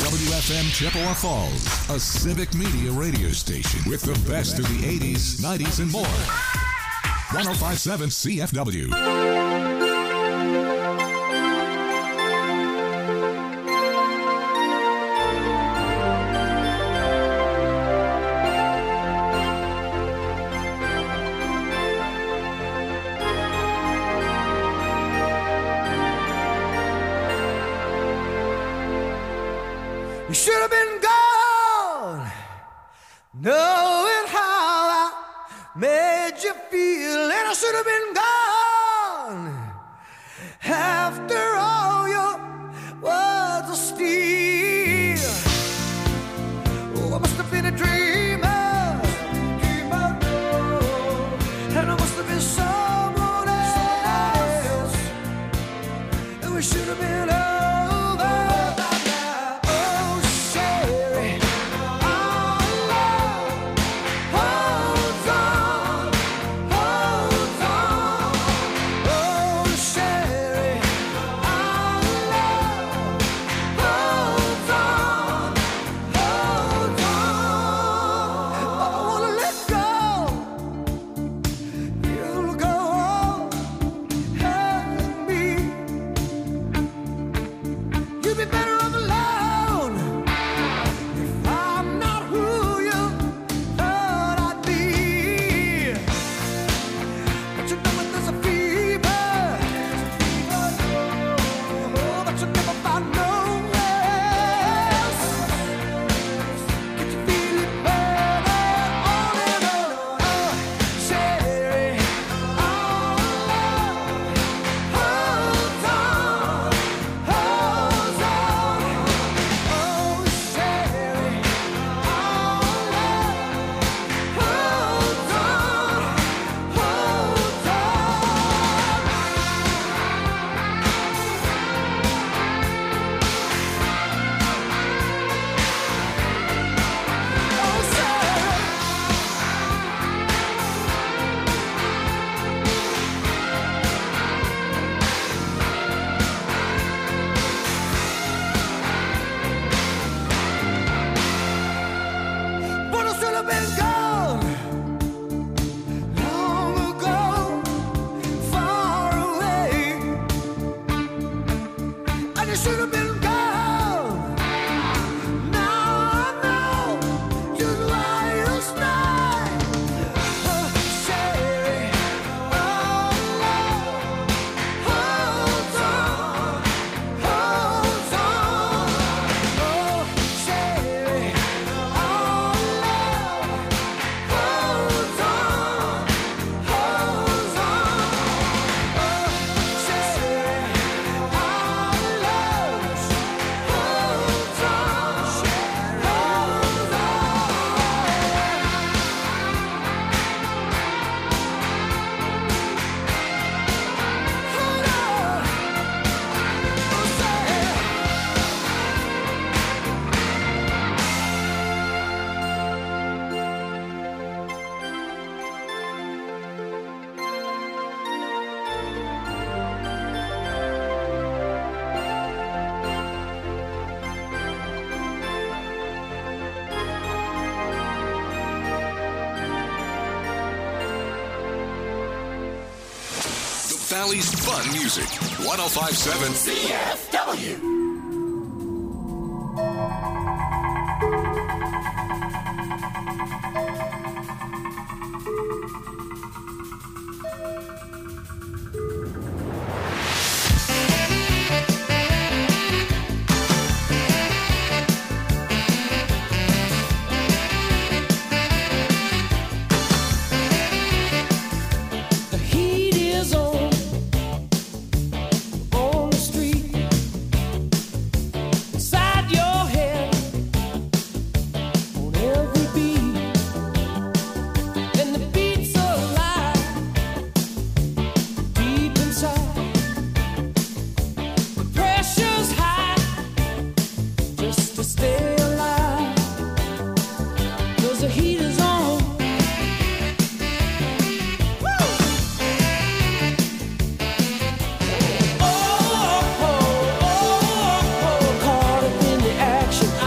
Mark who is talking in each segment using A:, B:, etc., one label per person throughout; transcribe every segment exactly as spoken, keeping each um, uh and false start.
A: W F M Chippewa Falls, a civic media radio station with the best of the eighties, nineties, and more. one oh five point seven C F W.
B: You should have been gone, knowing how I made you feel, and I should have been gone after all your words of steel. Oh, I must have been a dreamer, dreamer, no. And I must have been someone else, and we should have been over.
A: Valley's fun music. one oh five point seven C F W.
B: Action.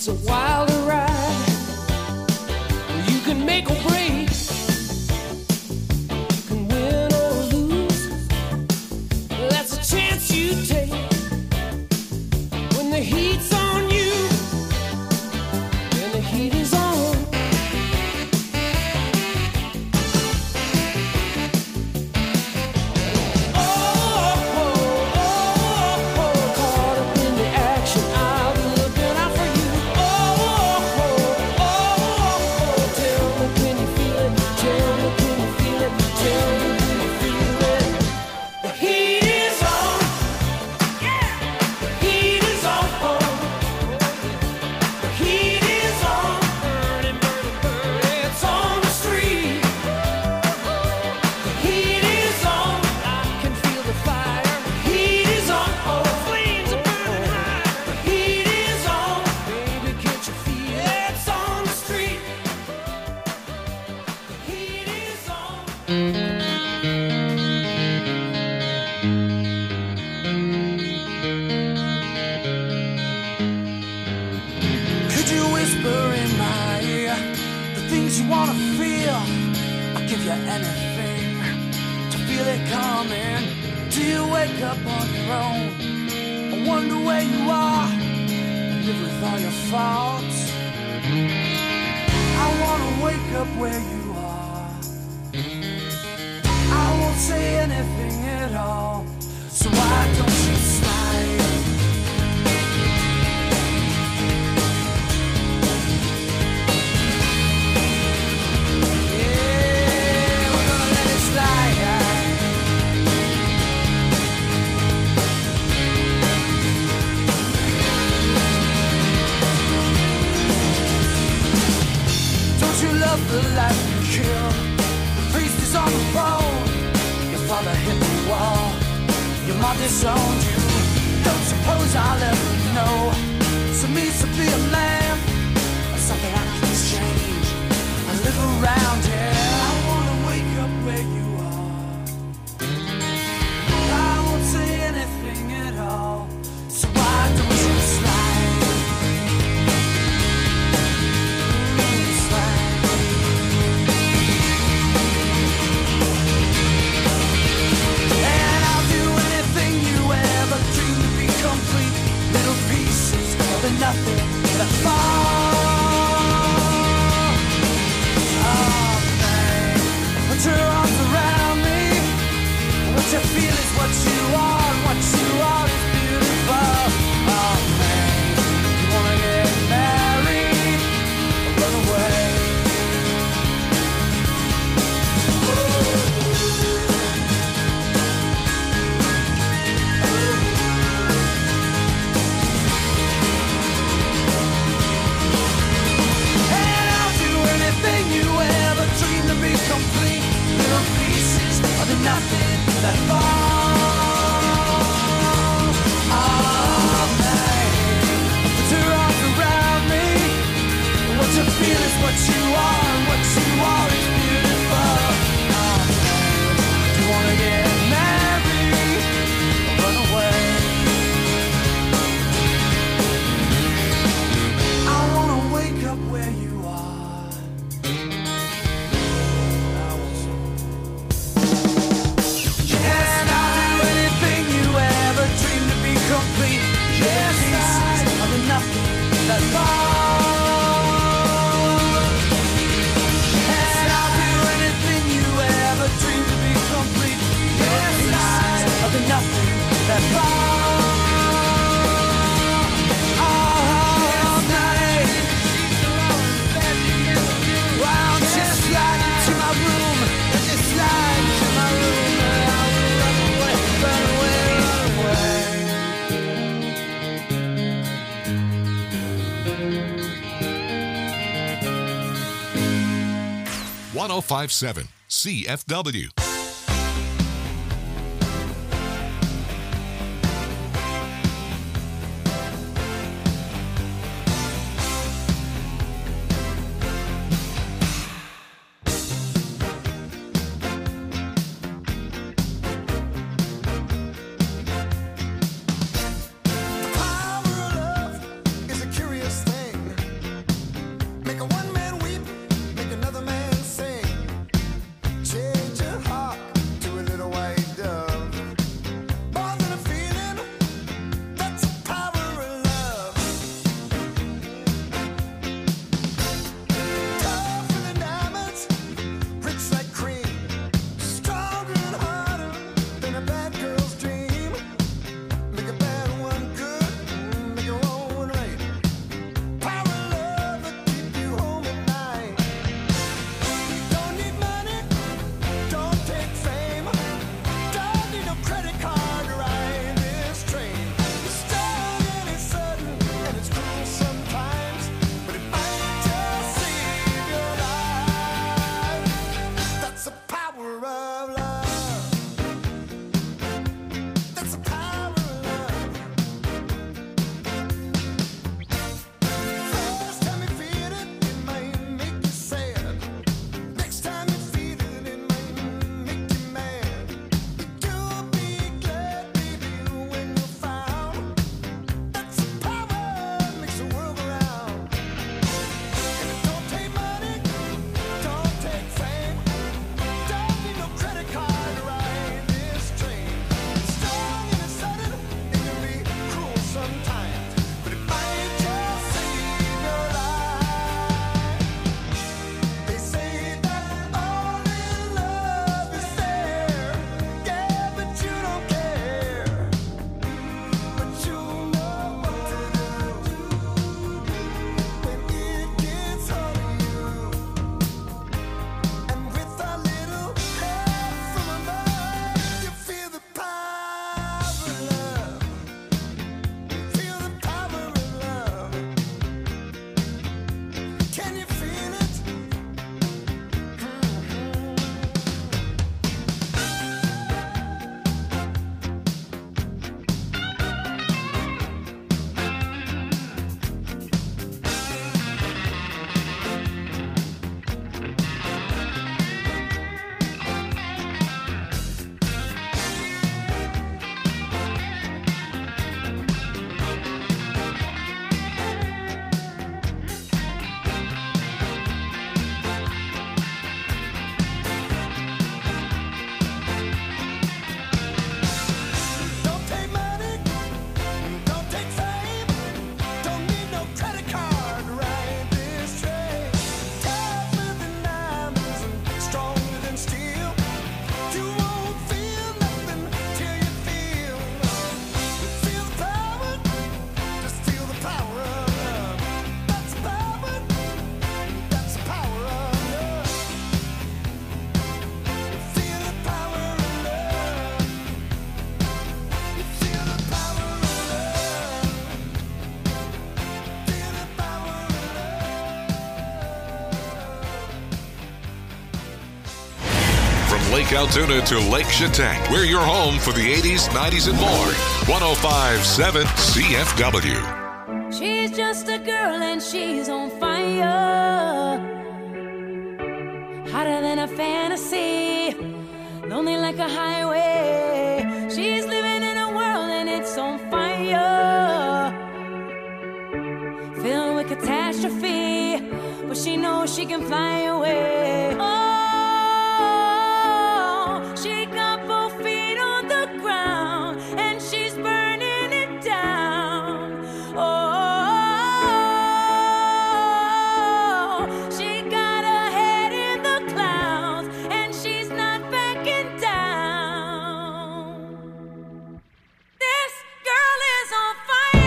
C: It's a wild ride. You can make or break. You can win or lose. That's a chance you take. When the heat's on you, and the heat is on.
B: Could you whisper in my ear the things you wanna feel? I'll give you anything to feel it coming. Do you wake up on your own? I wonder where you are and live with all your faults. I wanna wake up where you are. I won't say anything at all. So why don't you slide? The life you killed. The priest is on the phone. Your father hit the wall. Your mom disowned you. Don't suppose I'll ever know. So means to be a man, something I can change. I live around here. I wanna wake up where you are. I won't say anything at all. So why don't you slide? Nothing that fall. Oh man, put your arms around me. What you feel is what you are, and what you are is beautiful. Oh man, you wanna get married or run away? Complete little pieces of the nothing that fall. Oh man, put your arms around me. What you feel is what you are, and what you are is beautiful. Oh man, do you wanna get married or run away? I wanna wake up where you are. Complete, yeah, pieces of the nothing that fall. And I'll do anything you ever dreamed to be complete, yeah, pieces of the nothing that fall. All night, why don't you slide into my room? Just slide into my room, and I will run away, run away, run away.
A: one oh five point seven C F W.
B: The power of love is a curious thing.
A: Lake Altoona to Lake Chetek. We're your home for the eighties, nineties, and more. one oh five point seven C F W.
D: She's just a girl and she's on fire. Hotter than a fantasy. Lonely like a highway. She's living in a world and it's on fire. Filled with catastrophe. But she knows she can fly away. Oh, she got both feet on the ground and she's burning it down. Oh, she got her head in the clouds and she's not backing down. This girl is on fire.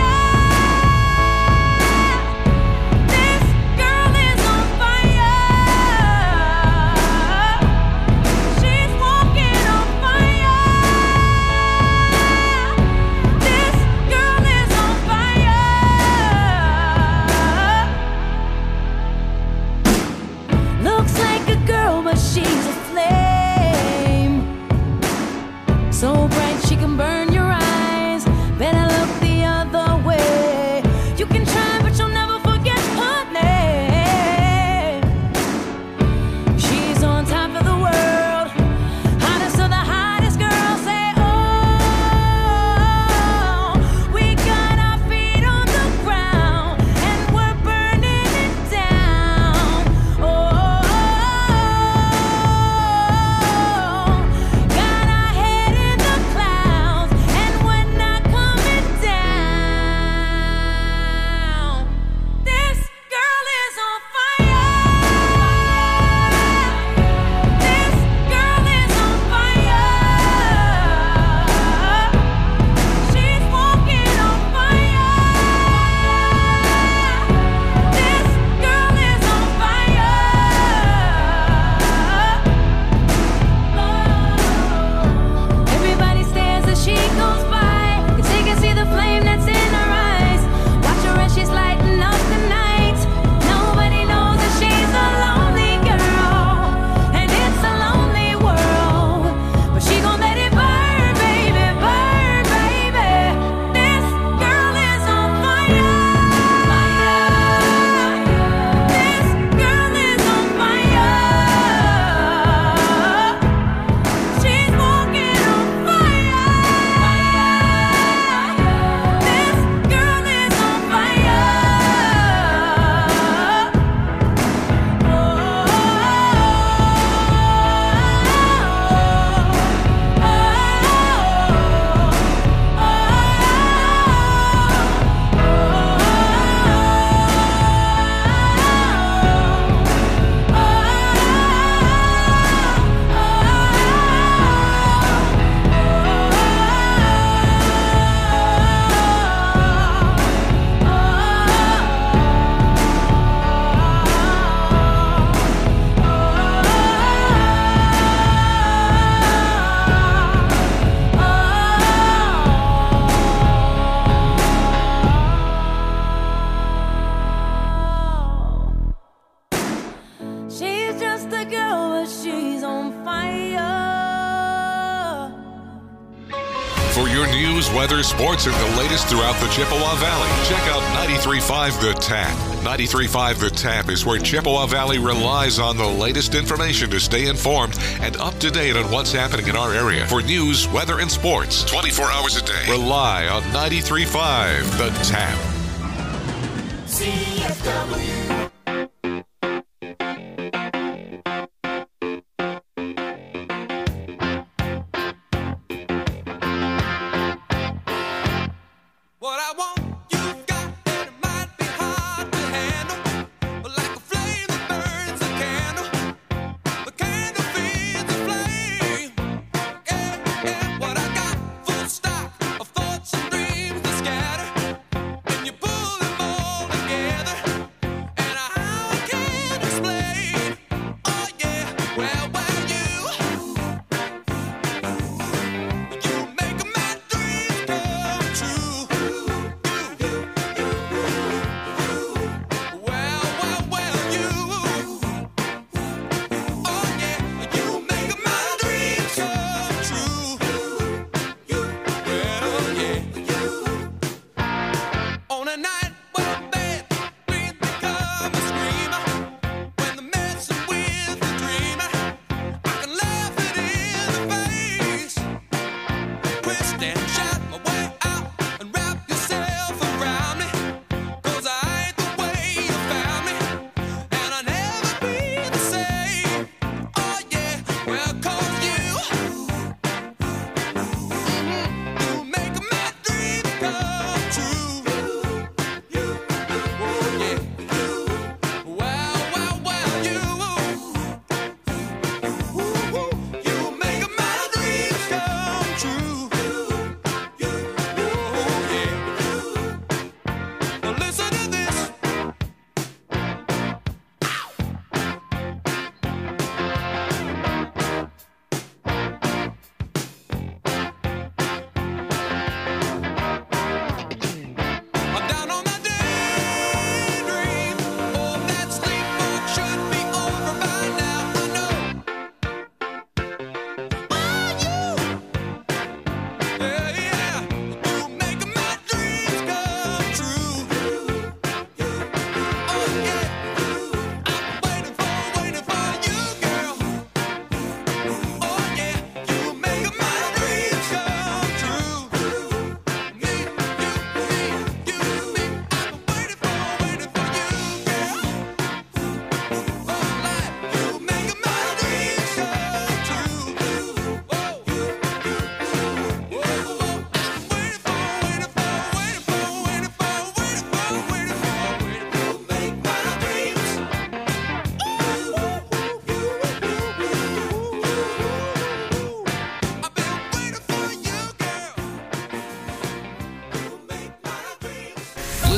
D: She's a flame, so bright she can burn your eyes. Better look the other way. You can try, but you'll never forget her name. She's on top of the world, hottest of the hottest girls. Say, oh, we got our feet on the ground and we're burning it down. Oh.
A: Weather, sports, and the latest throughout the Chippewa Valley. Check out ninety-three point five The Tap. ninety-three point five The Tap is where Chippewa Valley relies on the latest information to stay informed and up to date on what's happening in our area. For news, weather, and sports, twenty-four hours a day. Rely on ninety-three point five The Tap.
C: C F W.
E: Together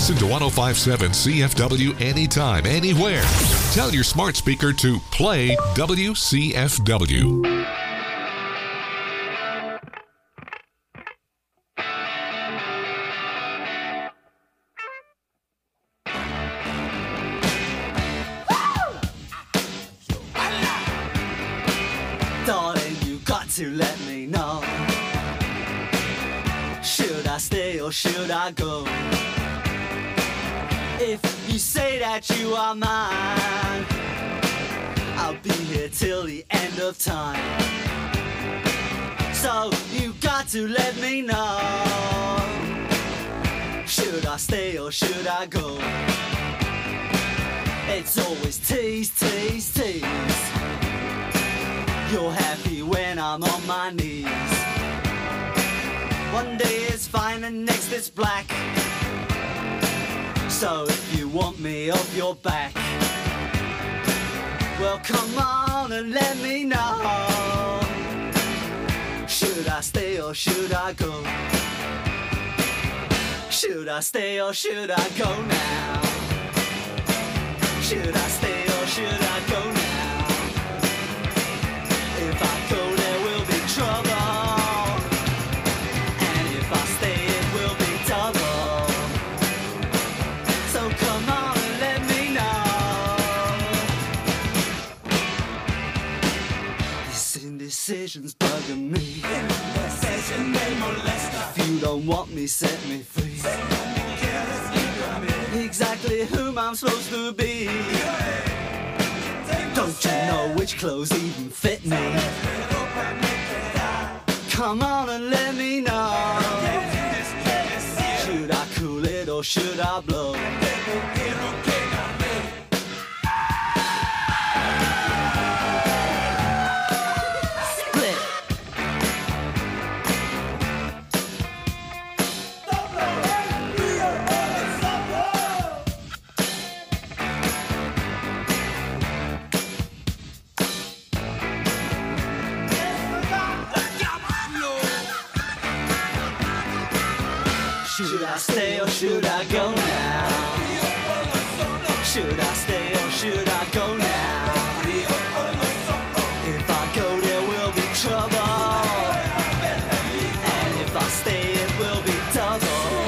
A: Listen to one oh five point seven C F W anytime, anywhere. Tell your smart speaker to play W C F W.
E: Darling, you got to let me know. Should I stay or should I go? If you say that you are mine, I'll be here till the end of time. So you got to let me know. Should I stay or should I go? It's always tease, tease, tease. You're happy when I'm on my knees. One day it's fine and next it's black. So if you want me off your back, well come on and let me know. Should I stay or should I go? Should I stay or should I go now? Should I stay or should I go now? If I go there will be trouble, and if I stay it will be double. So come on and let me know. This indecision's bugging me. If you don't want me, set me free. Exactly whom I'm supposed to be. Don't you know which clothes even fit me? Come on and let me know. Should I cool it or should I blow? Split. Should I stay or should I go now? Should I stay or should I go now? If I go there will be trouble, and if I stay it will be double.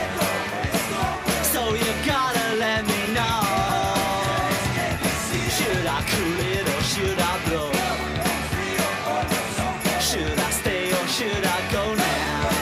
E: So you gotta let me know. Should I cool it or should I blow? Should I stay or should I go now?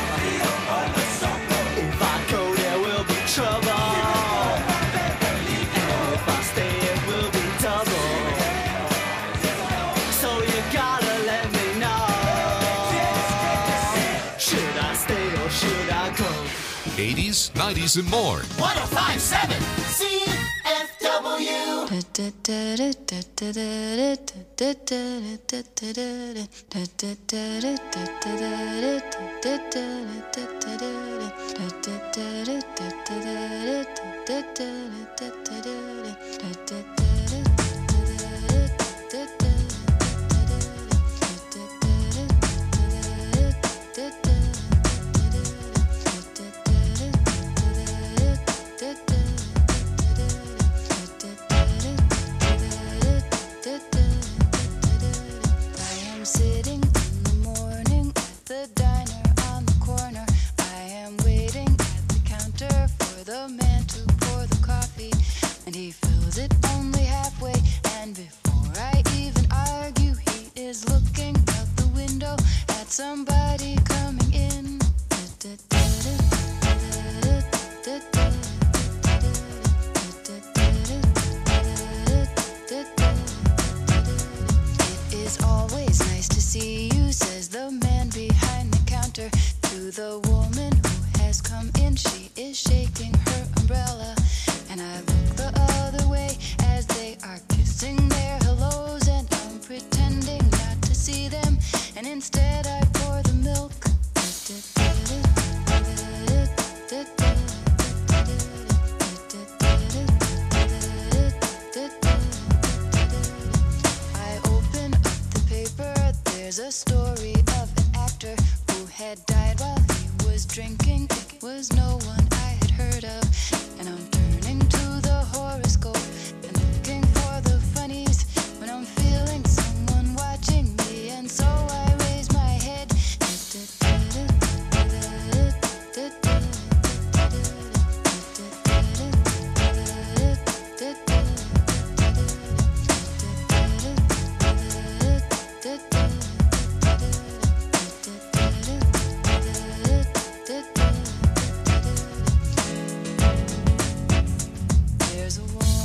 A: eighties, nineties, and more.
F: one oh five point seven C F W.
D: Somebody coming in. It is always nice to see you, says the man behind the counter to the woman who has come in. She is shaking her umbrella, and I look the other way as they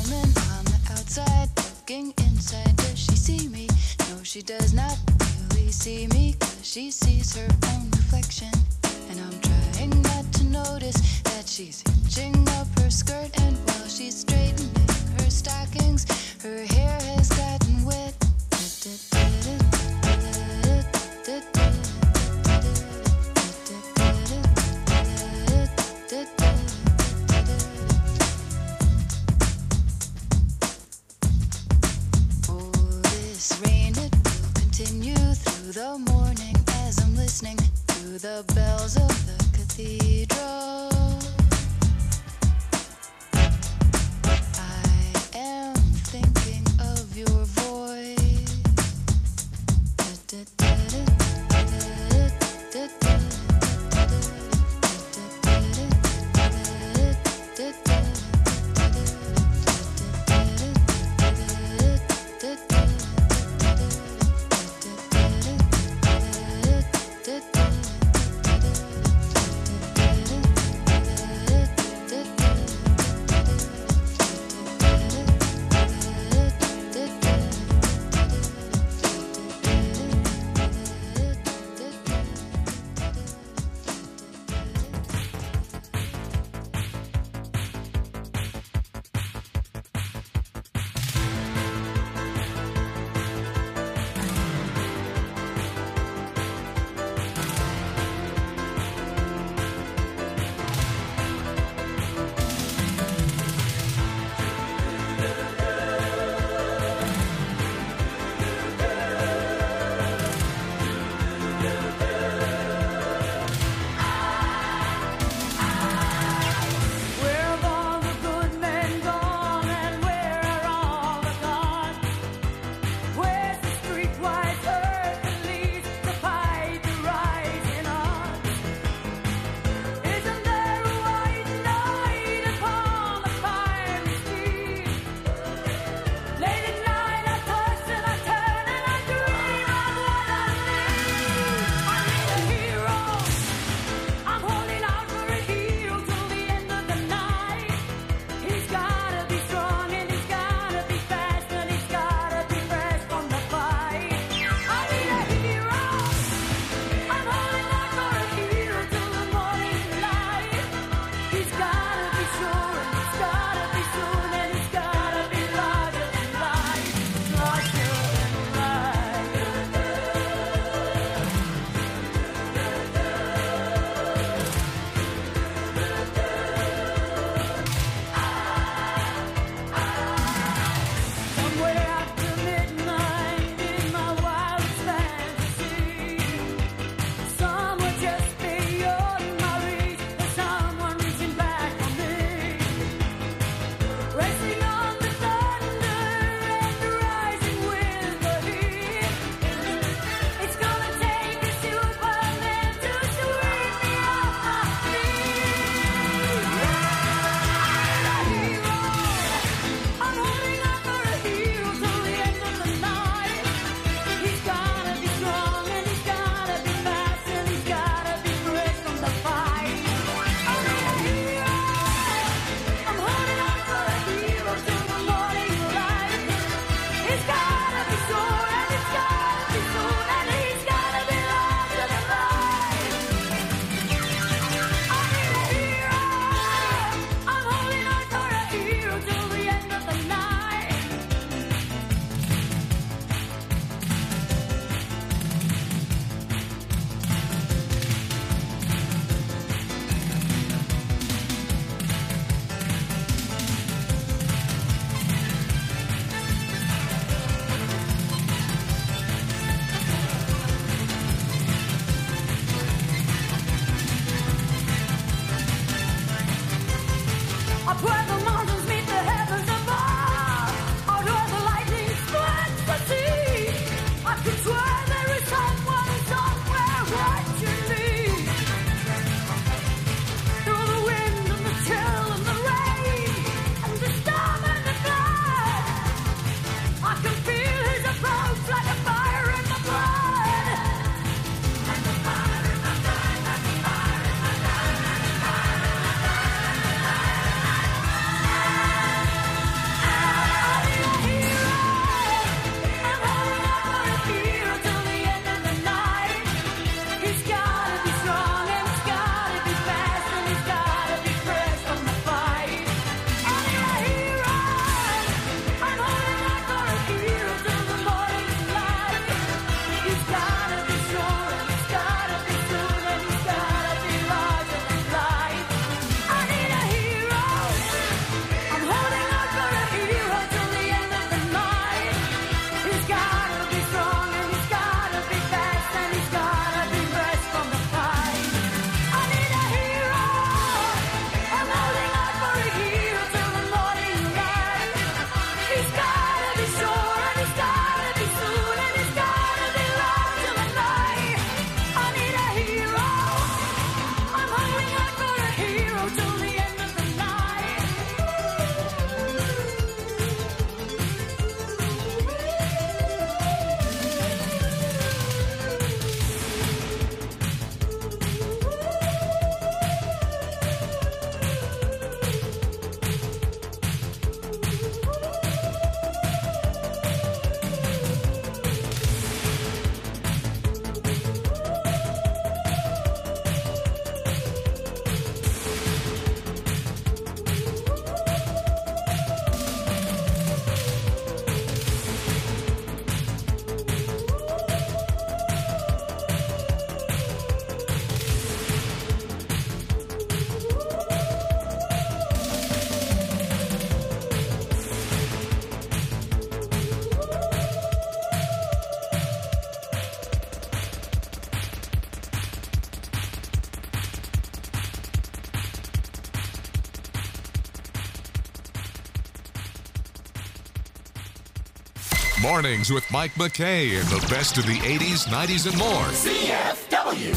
G: woman on the outside, looking inside. Does she see me? No, she does not really see me, 'cause she sees her own reflection. And I'm trying not to notice that she's hitching up her skirt, and while she's straightening her stockings, her hair has gotten wet. Oh, this rain, it will continue through the morning as I'm listening to the bells of the cathedral. I am thinking of your voice.
A: Mornings with Mike McKay and the best of the eighties, nineties, and more.
F: C F W.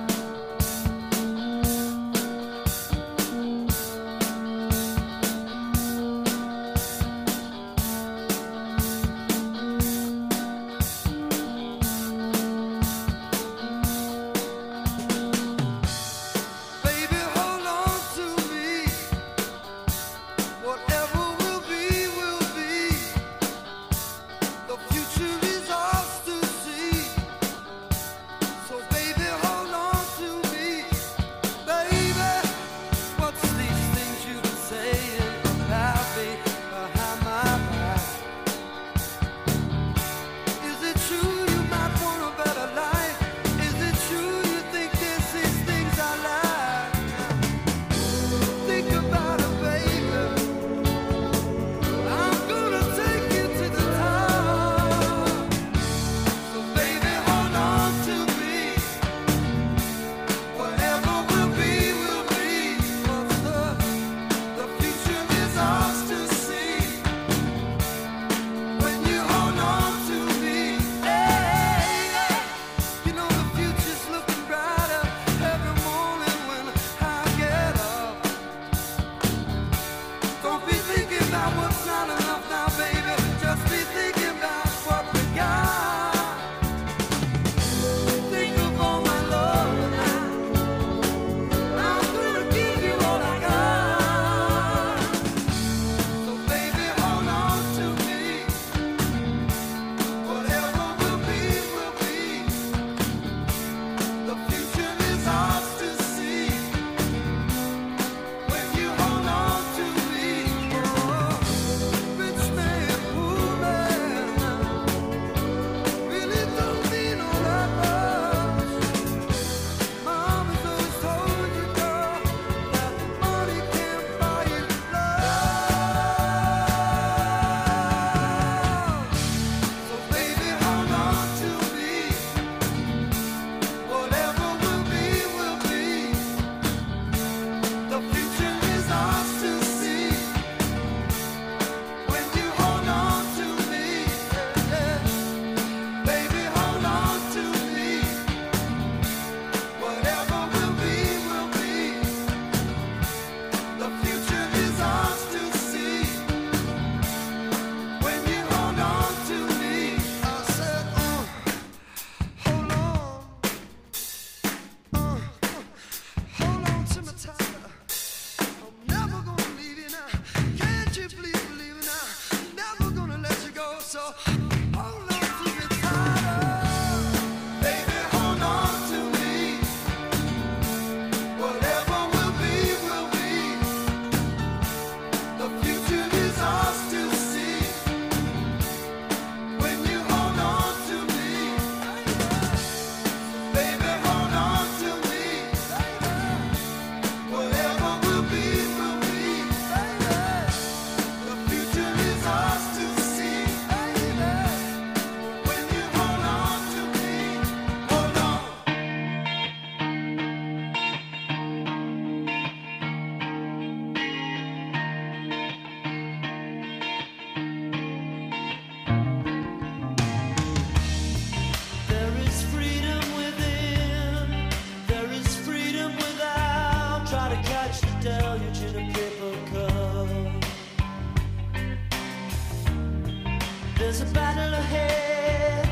C: There's a battle ahead,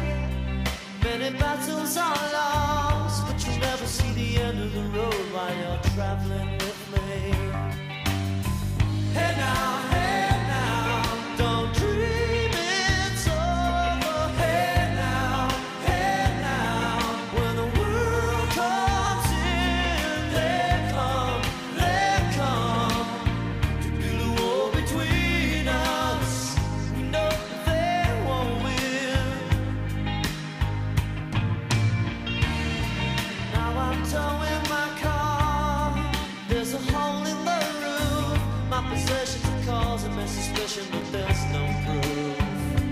C: many battles are lost, but you'll never see the end of the road while you're traveling with me. Hey now, hey now, don't dream it's over. Hey now, hey now, when the world comes in, they come, they come to build a wall between us. We know that they won't win. Now I'm towing my car. There's a hole in the roof. My possessions are causing me suspicion, but there's no proof.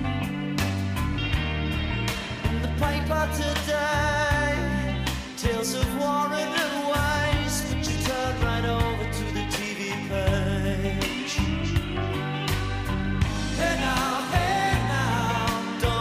C: In the paper today, tales of war and waste, but you turn right over to the T V page. Hey now, hey now, don't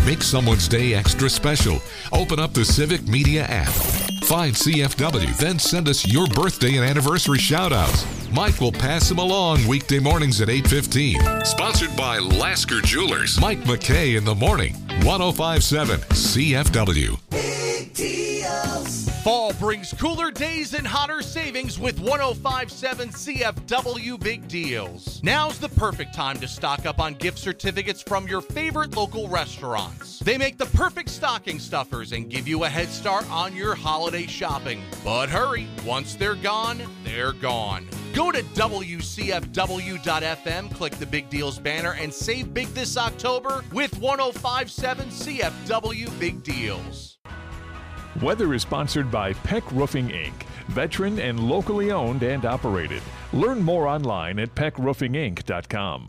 A: Make someone's day extra special. Open up the Civic Media app. Find C F W, then send us your birthday and anniversary shout-outs. Mike will pass them along weekday mornings at eight fifteen. Sponsored by Lasker Jewelers. Mike McKay in the morning. one oh five point seven C F W.
B: Big deals.
H: Fall brings cooler days and hotter savings with one oh five point seven C F W Big Deals. Now's the perfect time to stock up on gift certificates from your favorite local restaurants. They make the perfect stocking stuffers and give you a head start on your holiday shopping. But hurry, once they're gone, they're gone. Go to W C F W dot F M, click the Big Deals banner, and save big this October with one oh five point seven C F W Big Deals.
I: Weather is sponsored by Peck Roofing, Incorporated. Veteran and locally owned and operated. Learn more online at peck roofing inc dot com.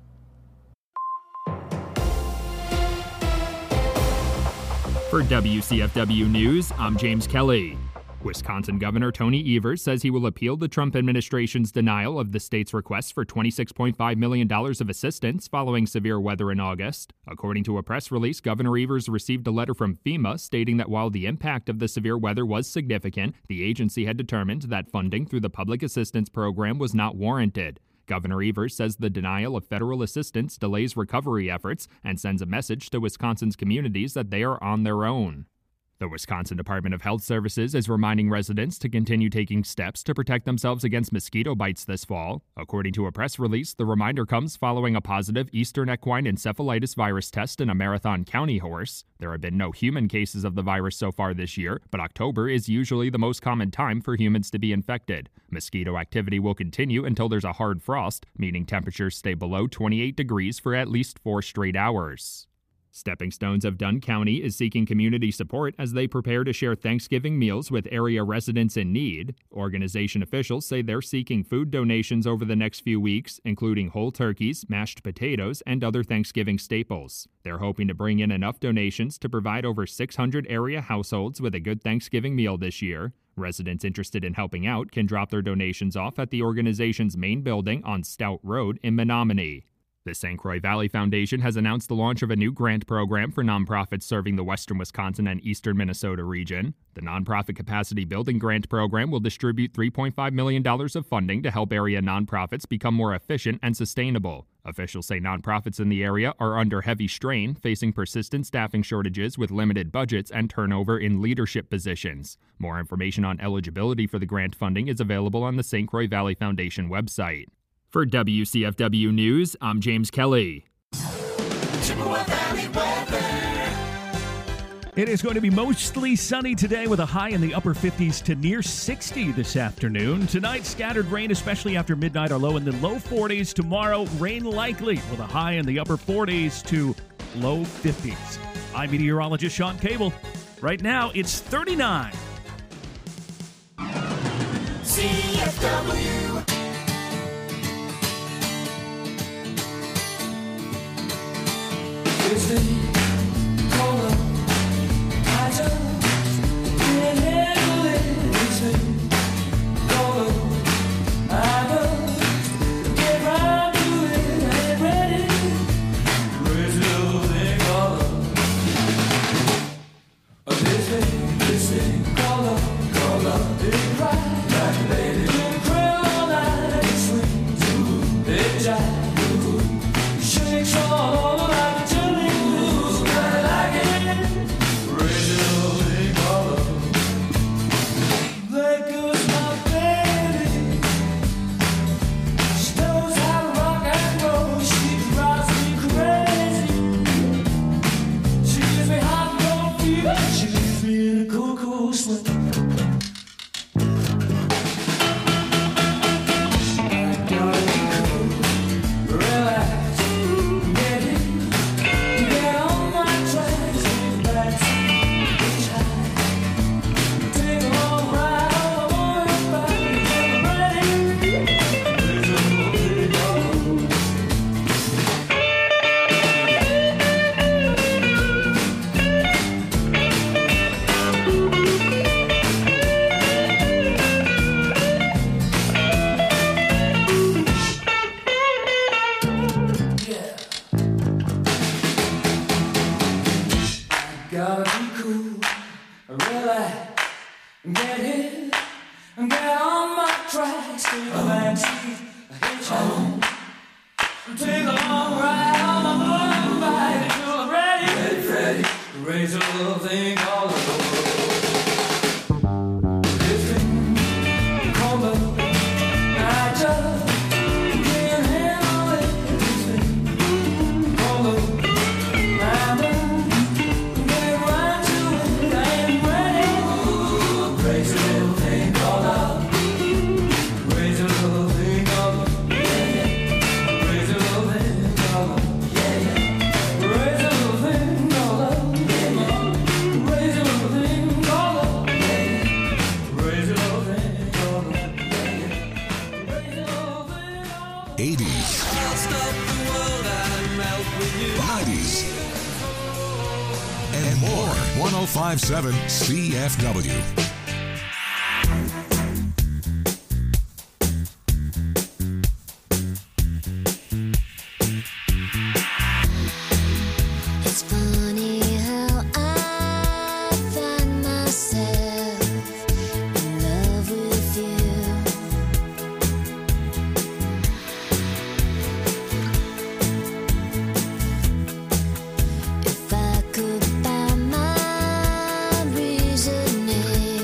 J: For W C F W News, I'm James Kelly. Wisconsin Governor Tony Evers says he will appeal the Trump administration's denial of the state's request for twenty-six point five million dollars of assistance following severe weather in August. According to a press release, Governor Evers received a letter from FEMA stating that while the impact of the severe weather was significant, the agency had determined that funding through the Public Assistance Program was not warranted. Governor Evers says the denial of federal assistance delays recovery efforts and sends a message to Wisconsin's communities that they are on their own. The Wisconsin Department of Health Services is reminding residents to continue taking steps to protect themselves against mosquito bites this fall. According to a press release, the reminder comes following a positive Eastern equine encephalitis virus test in a Marathon County horse. There have been no human cases of the virus so far this year, but October is usually the most common time for humans to be infected. Mosquito activity will continue until there's a hard frost, meaning temperatures stay below twenty-eight degrees for at least four straight hours. Stepping Stones of Dunn County is seeking community support as they prepare to share Thanksgiving meals with area residents in need. Organization officials say they're seeking food donations over the next few weeks, including whole turkeys, mashed potatoes, and other Thanksgiving staples. They're hoping to bring in enough donations to provide over six hundred area households with a good Thanksgiving meal this year. Residents interested in helping out can drop their donations off at the organization's main building on Stout Road in Menominee. The Saint Croix Valley Foundation has announced the launch of a new grant program for nonprofits serving the western Wisconsin and eastern Minnesota region. The Nonprofit Capacity Building Grant Program will distribute three point five million dollars of funding to help area nonprofits become more efficient and sustainable. Officials say nonprofits in the area are under heavy strain, facing persistent staffing shortages with limited budgets and turnover in leadership positions. More information on eligibility for the grant funding is available on the Saint Croix Valley Foundation website. For W C F W News, I'm James Kelly.
B: Chippewa Valley weather.
K: It is going to be mostly sunny today with a high in the upper fifties to near sixty this afternoon. Tonight, scattered rain, especially after midnight, are low in the low forties. Tomorrow, rain likely with a high in the upper forties to low fifties. I'm meteorologist Sean Cable. Right now, it's thirty-nine.
B: C F W. Listen, call up, I just can't handle it. Listen, call up, I just get right to it. I ain't ready. Listen, call up. Listen, listen, call up, call up. They cry like a lady. Don't cry all night. It swings, they jive, shakes all over like a jelly. Relax, get it.
L: Take a long ride on my motorbike. I'm ready, ready, ready. Raise a little thing called a road. This thing called love. I just can't handle it. This thing called love. I'm get right to it. I am ready. Raise a little thing called love. Raise a little thing called love. Raise a little thing called love. Raise a little thing called love. Raise a little thing called love. Raise a little thing called love.
A: eighties.
L: I'll stop the world and melt with you.
A: nineties. And more. one oh five point seven C F W.
M: It's funny how I find myself in love with you. If I could find my reasoning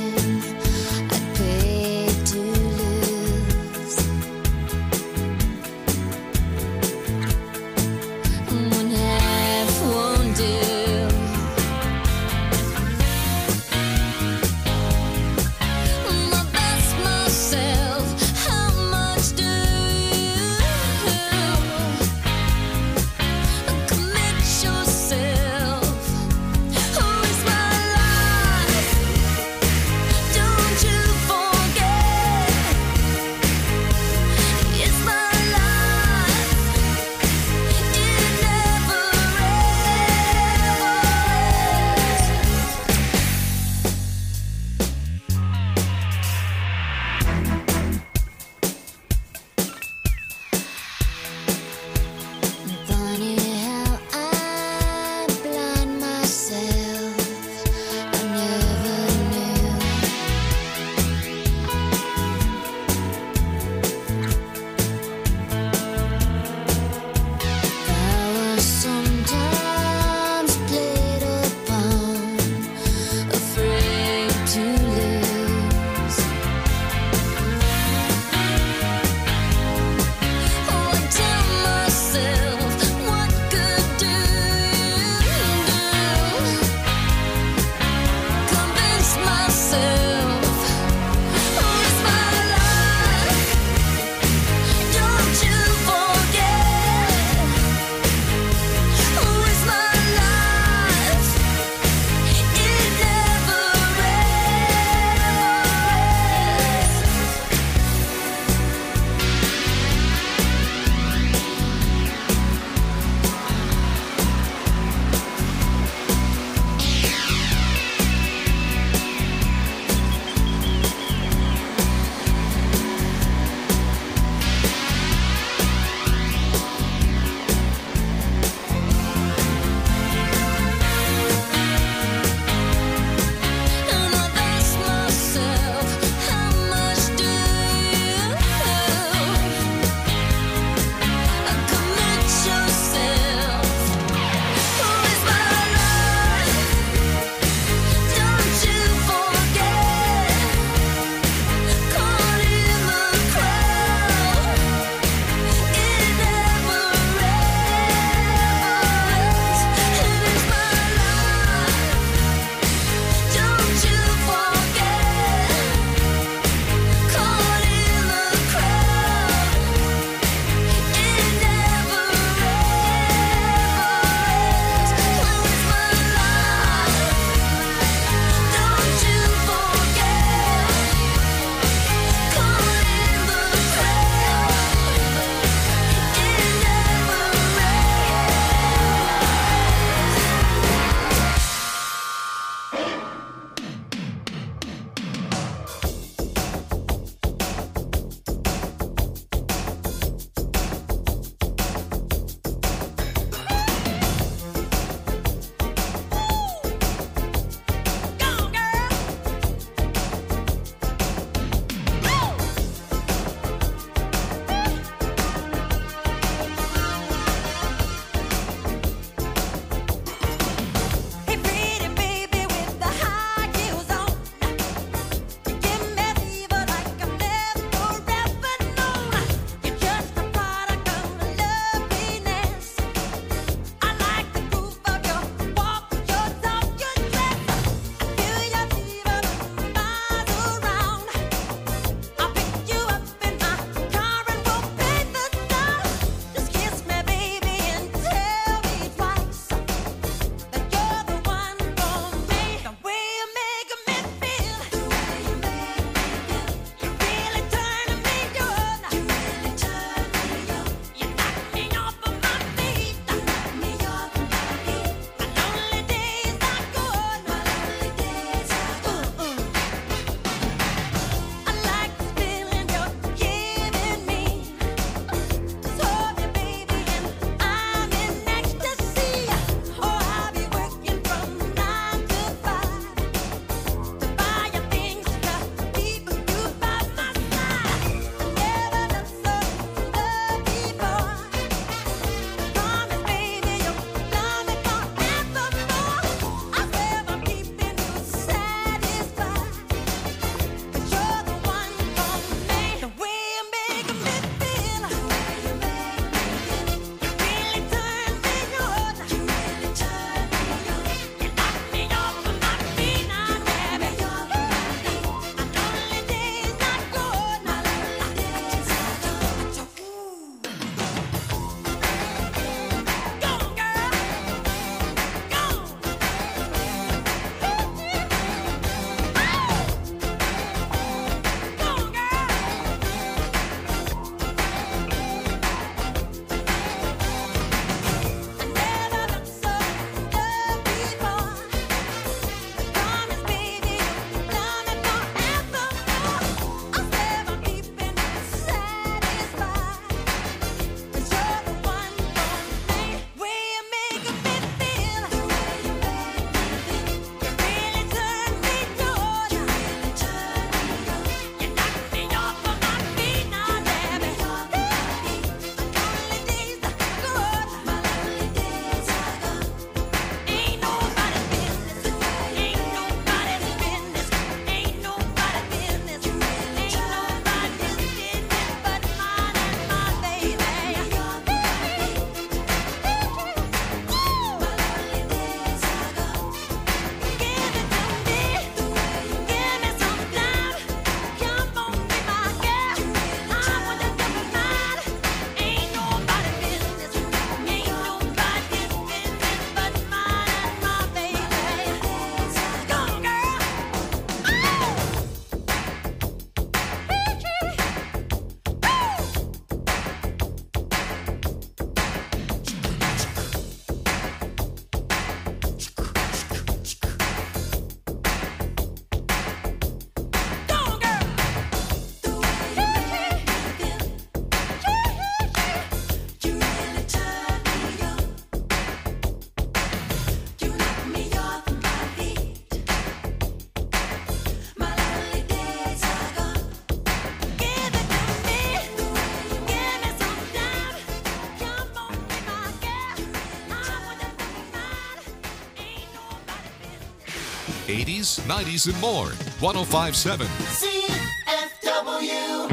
A: eighties, nineties, and more. one oh five point seven
F: C F W.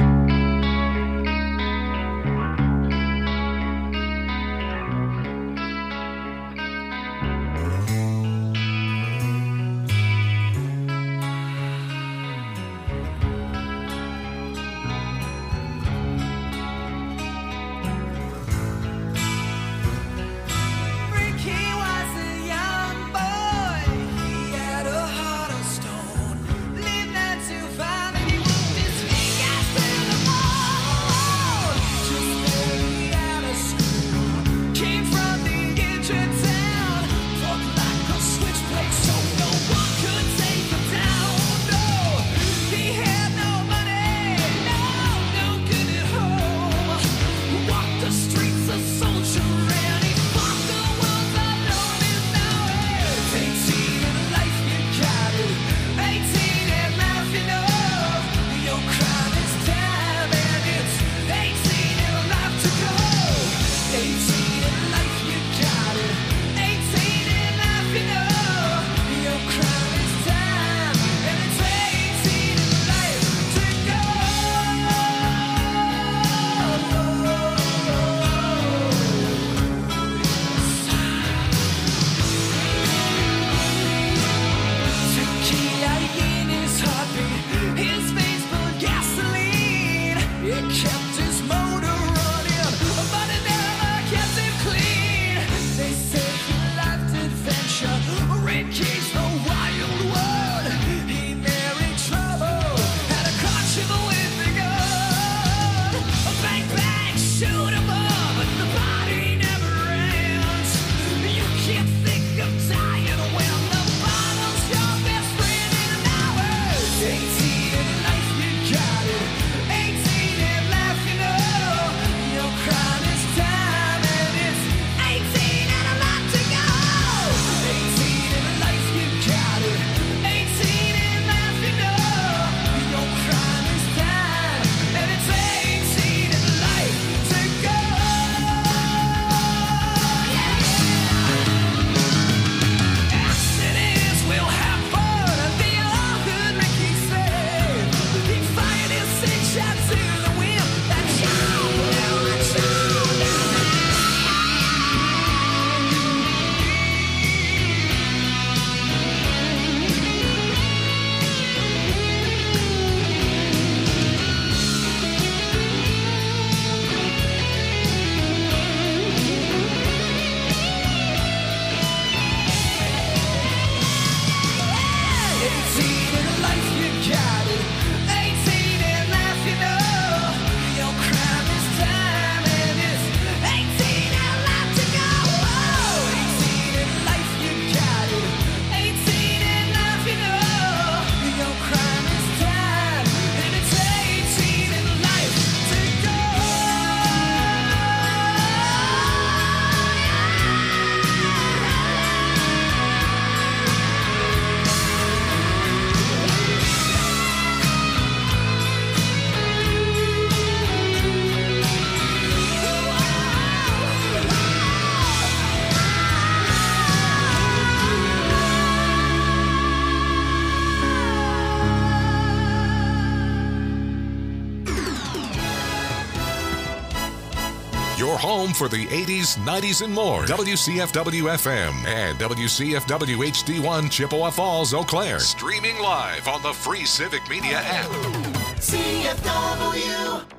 A: Your home for the eighties, nineties, and more. W C F W F M and W C F W H D one Chippewa Falls, Eau Claire. Streaming live on the free Civic Media app.
F: C F W.